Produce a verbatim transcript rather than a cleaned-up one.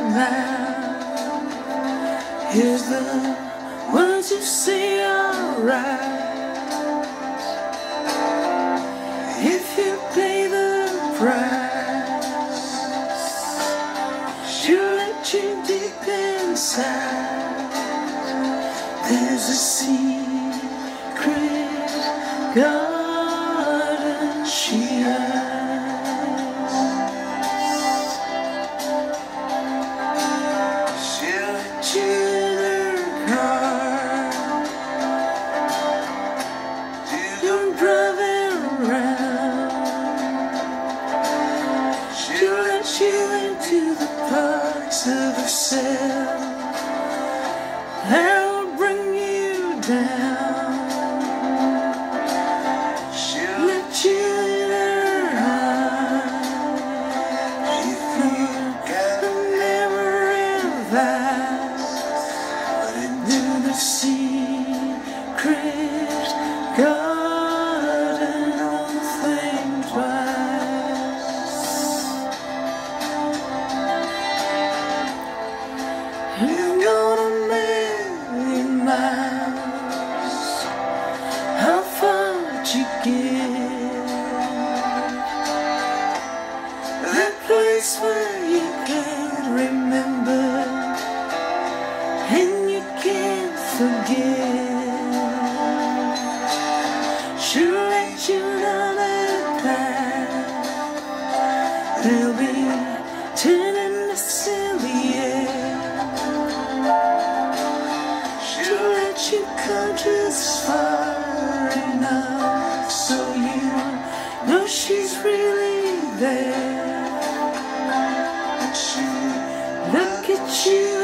mouth. Here's the words you say are right. If you pay the price, she'll let you deep inside. There's a secret garden she has. She'll let you in her car, don't drive it around. She'll let you into the parts of herself that'll bring you down. She'll let you in her eyes. If you got a memory of that, but into the secret garden, don't think twice. You're gonna million miles. How far would you get? That place where you can't remember and you can't forget. She'll let you down that path. There'll be turning the silly air. She'll let you come just far enough so you know she's really there. And she'll look at you